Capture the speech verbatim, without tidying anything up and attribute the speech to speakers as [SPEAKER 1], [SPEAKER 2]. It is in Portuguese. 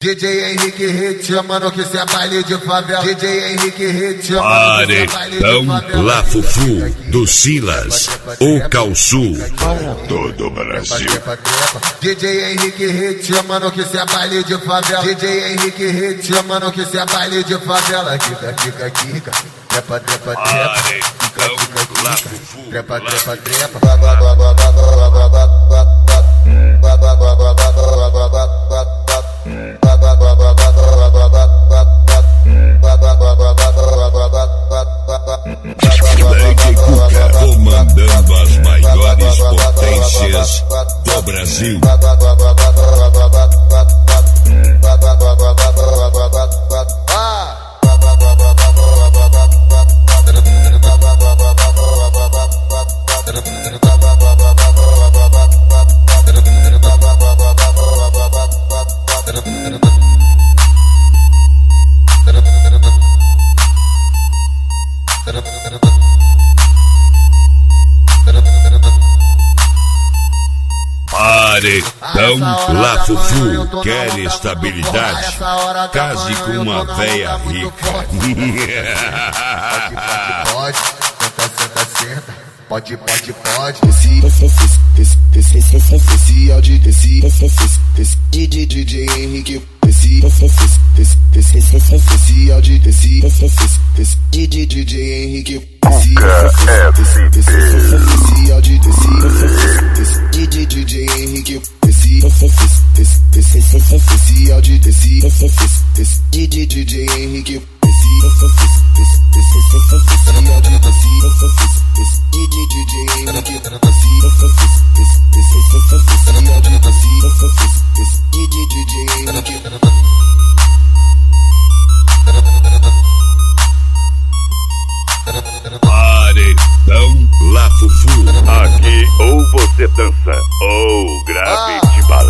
[SPEAKER 1] D J Henrique Hit, mano, que cê é baile de favela. D J Henrique Hit,
[SPEAKER 2] mano, que cê é baile de favela. La Fufu, do Silas, o Calçu. Todo o Brasil.
[SPEAKER 1] D J Henrique Hit, mano, que cê é baile de favela. D J Henrique Hit, mano, que cê é baile de favela. Kika, kika, kika. Trepa, trepa, trepa. Kika, kika, kika. Trepa, trepa, trepa.
[SPEAKER 2] Black Cuca comandando as maiores potências do Brasil. Paredão La Fufu, quer estabilidade? Case com uma véia rica.
[SPEAKER 1] Pode, pode, senta, senta, senta. Pode, pode, pode.
[SPEAKER 3] Esse áudio desse, esse D J Henrique. Esse, esse áudio desse, esse D J Henrique. Esse áudio desse, esse D J Henrique. Esse, esse áudio desse, esse D J Henrique.
[SPEAKER 2] Paredão La Fufu. Aqui ou você dança ou grave de barra.